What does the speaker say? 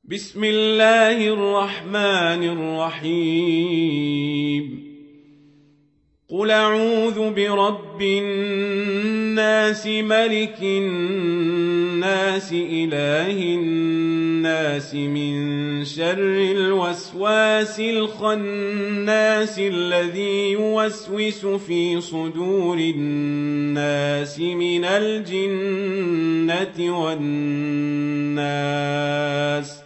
بسم الله الرحمن الرحيم قل أعوذ برب الناس ملك الناس إله الناس من شر الوسواس الخناس الذي يوسوس في صدور الناس من الجنة والناس